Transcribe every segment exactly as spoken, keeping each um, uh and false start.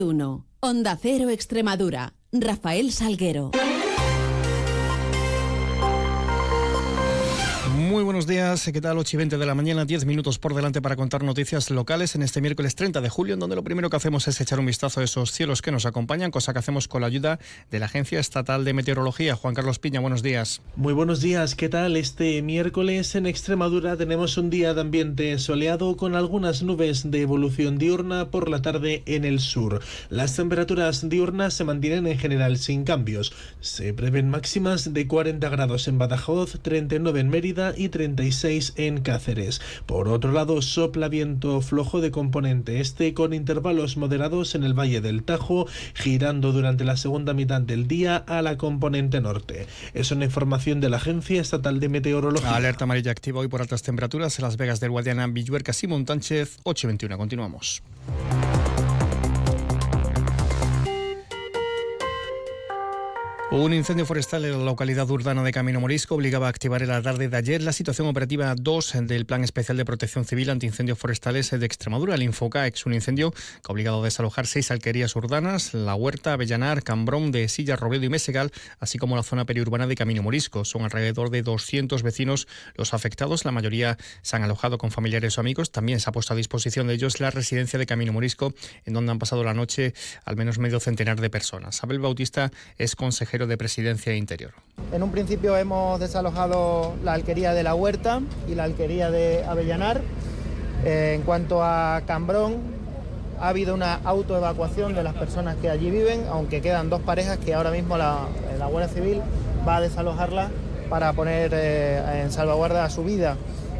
uno. Onda Cero Extremadura. Rafael Salguero. Muy buenos días, ¿qué tal? ocho y veinte de la mañana, diez minutos por delante para contar noticias locales en este miércoles treinta de julio, en donde lo primero que hacemos es echar un vistazo a esos cielos que nos acompañan, cosa que hacemos con la ayuda de la Agencia Estatal de Meteorología. Juan Carlos Piña, buenos días. Muy buenos días, ¿qué tal? Este miércoles en Extremadura tenemos un día de ambiente soleado con algunas nubes de evolución diurna por la tarde en el sur. Las temperaturas diurnas se mantienen en general sin cambios. Se prevén máximas de cuarenta grados en Badajoz, treinta y nueve en Mérida y treinta y seis en Cáceres. Por otro lado, sopla viento flojo de componente este con intervalos moderados en el Valle del Tajo, girando durante la segunda mitad del día a la componente norte. Es una información de la Agencia Estatal de Meteorología. Alerta amarilla activa hoy por altas temperaturas en Las Vegas del Guadiana, Villuercas y Montánchez, ocho y veintiuno. Continuamos. Un incendio forestal en la localidad urbana de Camino Morisco obligaba a activar en la tarde de ayer la situación operativa dos del Plan Especial de Protección Civil ante Incendios Forestales de Extremadura, el Infocaex, un incendio que ha obligado a desalojar seis alquerías urbanas, La Huerta, Avellanar, Cambrón, de Silla, Robledo y Mesegal, así como la zona periurbana de Camino Morisco. Son alrededor de doscientos vecinos los afectados, la mayoría se han alojado con familiares o amigos. También se ha puesto a disposición de ellos la residencia de Camino Morisco, en donde han pasado la noche al menos medio centenar de personas. Abel Bautista es consejero de Presidencia e Interior. En un principio hemos desalojado la alquería de La Huerta y la alquería de Avellanar. Eh, en cuanto a Cambrón, ha habido una autoevacuación de las personas que allí viven, aunque quedan dos parejas que ahora mismo la, la Guardia Civil va a desalojarlas para poner eh, en salvaguarda su vida.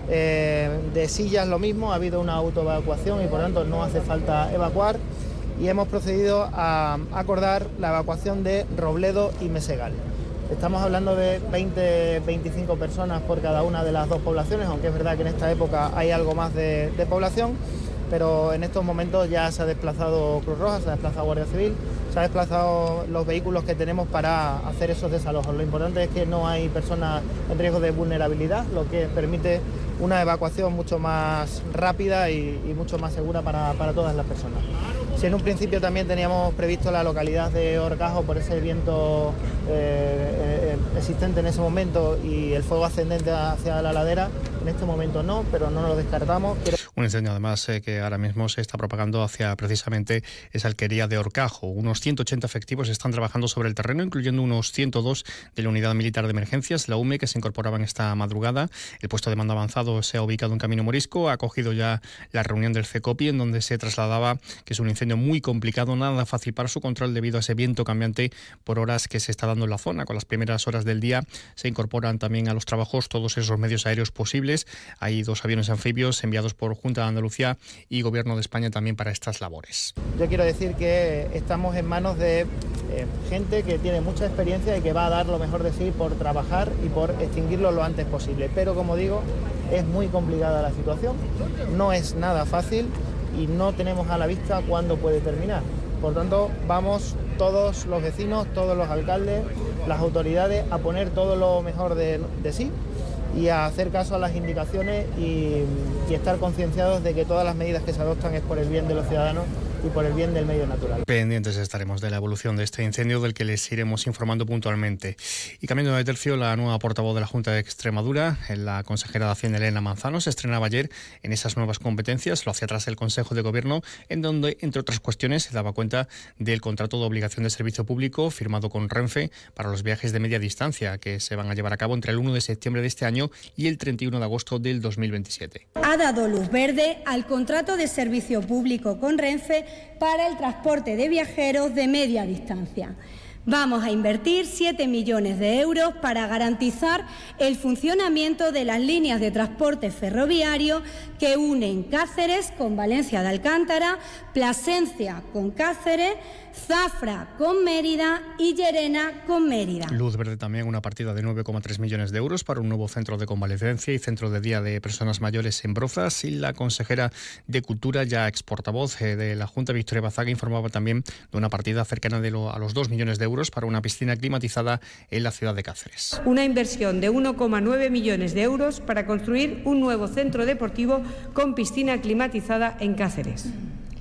Eh, de Sillas lo mismo, ha habido una autoevacuación y por lo tanto no hace falta evacuar. Y hemos procedido a acordar la evacuación de Robledo y Mesegal. Estamos hablando de veinte a veinticinco personas por cada una de las dos poblaciones, aunque es verdad que en esta época hay algo más de, de población, pero en estos momentos ya se ha desplazado Cruz Roja, se ha desplazado Guardia Civil, se ha desplazado los vehículos que tenemos para hacer esos desalojos. Lo importante es que no hay personas en riesgo de vulnerabilidad, lo que permite una evacuación mucho más rápida y, y mucho más segura para, para todas las personas. Si en un principio también teníamos previsto la localidad de Horcajo por ese viento eh, eh, existente en ese momento y el fuego ascendente hacia la ladera, en este momento no, pero no lo descartamos. Quiero... Un incendio además eh, que ahora mismo se está propagando hacia precisamente esa alquería de Horcajo. Unos ciento ochenta efectivos están trabajando sobre el terreno, incluyendo unos ciento dos de la Unidad Militar de Emergencias, la U M E, que se incorporaban esta madrugada. El puesto de mando avanzado se ha ubicado en Camino Morisco, ha acogido ya la reunión del CECOPI, en donde se trasladaba que es un incendio muy complicado, nada fácil para su control debido a ese viento cambiante por horas que se está dando en la zona. Con las primeras horas del día se incorporan también a los trabajos todos esos medios aéreos posibles. Hay dos aviones anfibios enviados por Junta de Andalucía y Gobierno de España también para estas labores. Yo quiero decir que estamos en manos de eh, gente que tiene mucha experiencia y que va a dar lo mejor de sí por trabajar y por extinguirlo lo antes posible. Pero como digo, es muy complicada la situación, no es nada fácil y no tenemos a la vista cuándo puede terminar. Por tanto, vamos todos los vecinos, todos los alcaldes, las autoridades a poner todo lo mejor de, de sí y a hacer caso a las indicaciones y, y estar concienciados de que todas las medidas que se adoptan es por el bien de los ciudadanos y por el bien del medio natural. Pendientes estaremos de la evolución de este incendio, del que les iremos informando puntualmente. Y cambiando de tercio, la nueva portavoz de la Junta de Extremadura, la consejera de Hacienda Elena Manzano, se estrenaba ayer en esas nuevas competencias. Lo hacía tras el Consejo de Gobierno, en donde, entre otras cuestiones, se daba cuenta del contrato de obligación de servicio público firmado con Renfe para los viajes de media distancia, que se van a llevar a cabo entre el uno de septiembre de este año y el treinta y uno de agosto del dos mil veintisiete. Ha dado luz verde al contrato de servicio público con Renfe para el transporte de viajeros de media distancia. Vamos a invertir siete millones de euros para garantizar el funcionamiento de las líneas de transporte ferroviario que unen Cáceres con Valencia de Alcántara, Plasencia con Cáceres, Zafra con Mérida y Llerena con Mérida. Luz verde también una partida de nueve coma tres millones de euros para un nuevo centro de convalecencia y centro de día de personas mayores en Brozas. Y la consejera de Cultura, ya ex portavoz de la Junta, Victoria Bazaga, informaba también de una partida cercana de lo, a los dos millones de euros para una piscina climatizada en la ciudad de Cáceres. Una inversión de uno coma nueve millones de euros para construir un nuevo centro deportivo con piscina climatizada en Cáceres.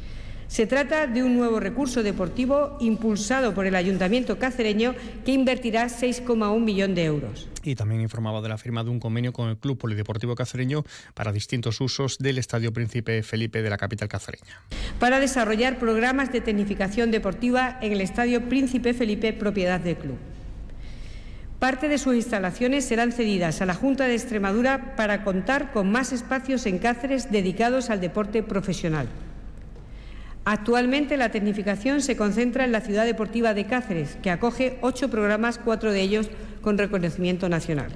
Se trata de un nuevo recurso deportivo impulsado por el Ayuntamiento cacereño que invertirá seis coma uno millón de euros. Y también informaba de la firma de un convenio con el Club Polideportivo Cacereño para distintos usos del Estadio Príncipe Felipe de la capital cacereña. Para desarrollar programas de tecnificación deportiva en el Estadio Príncipe Felipe, propiedad del club. Parte de sus instalaciones serán cedidas a la Junta de Extremadura para contar con más espacios en Cáceres dedicados al deporte profesional. Actualmente la tecnificación se concentra en la Ciudad Deportiva de Cáceres, que acoge ocho programas, cuatro de ellos con reconocimiento nacional.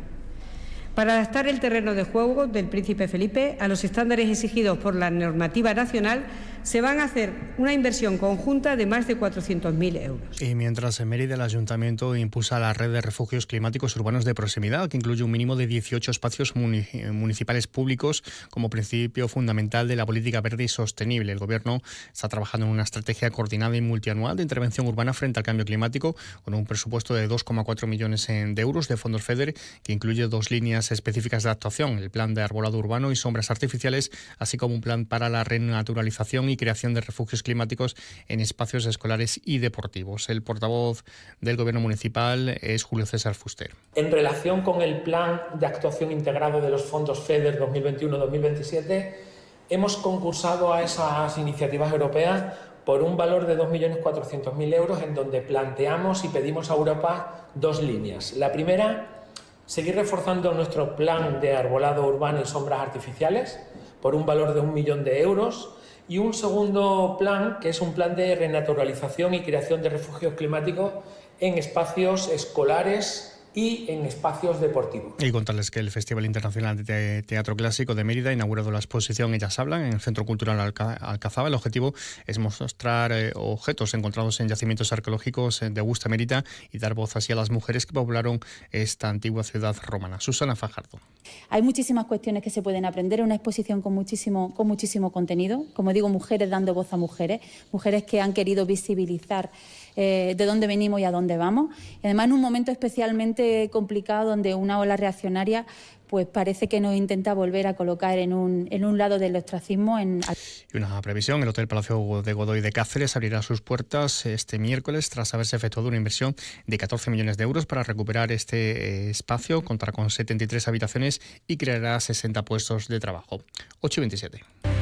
Para adaptar el terreno de juego del Príncipe Felipe a los estándares exigidos por la normativa nacional, se van a hacer una inversión conjunta de más de cuatrocientos mil euros. Y mientras en Mérida el Ayuntamiento impulsa la red de refugios climáticos urbanos de proximidad, que incluye un mínimo de dieciocho espacios municipales públicos como principio fundamental de la política verde y sostenible. El Gobierno está trabajando en una estrategia coordinada y multianual de intervención urbana frente al cambio climático, con un presupuesto de dos coma cuatro millones de euros de fondos FEDER, que incluye dos líneas específicas de actuación, el plan de arbolado urbano y sombras artificiales, así como un plan para la renaturalización y creación de refugios climáticos en espacios escolares y deportivos. El portavoz del Gobierno municipal es Julio César Fuster. En relación con el plan de actuación integrado de los fondos FEDER dos mil veintiuno dos mil veintisiete, hemos concursado a esas iniciativas europeas por un valor de dos millones cuatrocientos mil euros, en donde planteamos y pedimos a Europa dos líneas. La primera, seguir reforzando nuestro plan de arbolado urbano y sombras artificiales por un valor de un millón de euros, y un segundo plan, que es un plan de renaturalización y creación de refugios climáticos en espacios escolares y en espacios deportivos. Y contarles que el Festival Internacional de Teatro Clásico de Mérida ha inaugurado la exposición Ellas Hablan en el Centro Cultural Alca- Alcazaba. El objetivo es mostrar eh, objetos encontrados en yacimientos arqueológicos de Augusta Mérida y dar voz así a las mujeres que poblaron esta antigua ciudad romana. Susana Fajardo. Hay muchísimas cuestiones que se pueden aprender, una exposición con muchísimo, con muchísimo contenido, como digo, mujeres dando voz a mujeres, mujeres que han querido visibilizar eh, de dónde venimos y a dónde vamos, y además en un momento especialmente complicado donde una ola reaccionaria pues parece que nos intenta volver a colocar en un, en un lado del ostracismo. En... Y una previsión, el Hotel Palacio de Godoy de Cáceres abrirá sus puertas este miércoles tras haberse efectuado una inversión de catorce millones de euros para recuperar este espacio, contará con setenta y tres habitaciones y creará sesenta puestos de trabajo. ocho y veintisiete.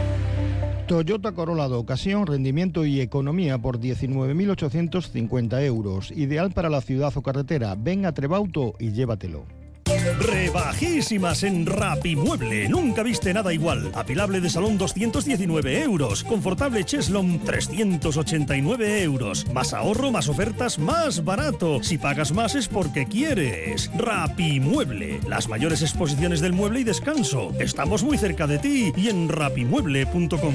Toyota Corolla de ocasión, rendimiento y economía por diecinueve mil ochocientos cincuenta euros. Ideal para la ciudad o carretera. Ven a Trebauto y llévatelo. Rebajísimas en Rapimueble. Nunca viste nada igual. Apilable de salón doscientos diecinueve euros. Confortable cheslón trescientos ochenta y nueve euros. Más ahorro, más ofertas, más barato. Si pagas más es porque quieres. Rapimueble. Las mayores exposiciones del mueble y descanso. Estamos muy cerca de ti y en rapimueble punto com.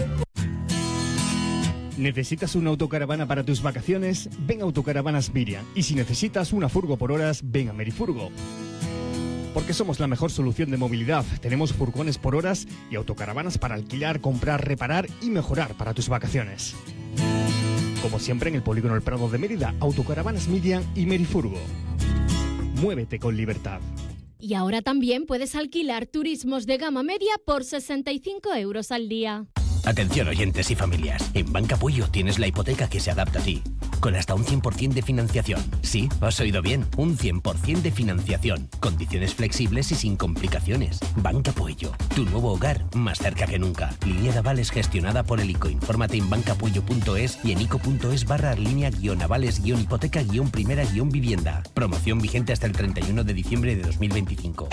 ¿Necesitas una autocaravana para tus vacaciones? Ven a Autocaravanas Miriam. Y si necesitas una furgo por horas, ven a Merifurgo. Porque somos la mejor solución de movilidad. Tenemos furgones por horas y autocaravanas para alquilar, comprar, reparar y mejorar para tus vacaciones. Como siempre en el Polígono El Prado de Mérida, Autocaravanas Miriam y Merifurgo. Muévete con libertad. Y ahora también puedes alquilar turismos de gama media por sesenta y cinco euros al día. Atención oyentes y familias, en Banca Puyo tienes la hipoteca que se adapta a ti, con hasta un cien por ciento de financiación. Sí, has oído bien, un cien por ciento de financiación, condiciones flexibles y sin complicaciones. Banca Puyo, tu nuevo hogar más cerca que nunca. Línea de avales gestionada por el I C O. Infórmate en bancapuyo punto es y en ico punto es barra línea guión avales guión hipoteca guión primera guión vivienda. Promoción vigente hasta el treinta y uno de diciembre de dos mil veinticinco.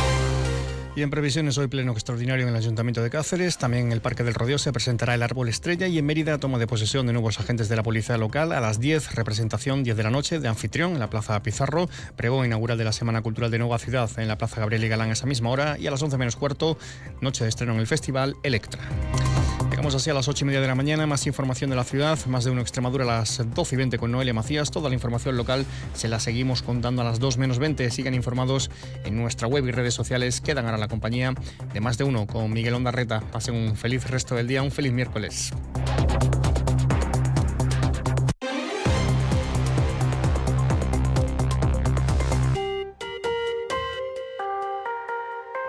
Y en previsiones, hoy pleno extraordinario en el Ayuntamiento de Cáceres. También en el Parque del Rodeo se presentará el árbol estrella y en Mérida toma de posesión de nuevos agentes de la policía local. A las diez, representación diez de la noche de anfitrión en la Plaza Pizarro. Pregón inaugural de la Semana Cultural de Nueva Ciudad en la Plaza Gabriel y Galán a esa misma hora. Y a las once menos cuarto, noche de estreno en el Festival Electra. Llegamos así a las ocho y media de la mañana. Más información de la ciudad, más de uno Extremadura a las doce y veinte con Noelia Macías. Toda la información local se la seguimos contando a las dos menos veinte. Sigan informados en nuestra web y redes sociales. Quedan ahora la compañía de Más de Uno con Miguel Ondarreta. Pasen un feliz resto del día, un feliz miércoles.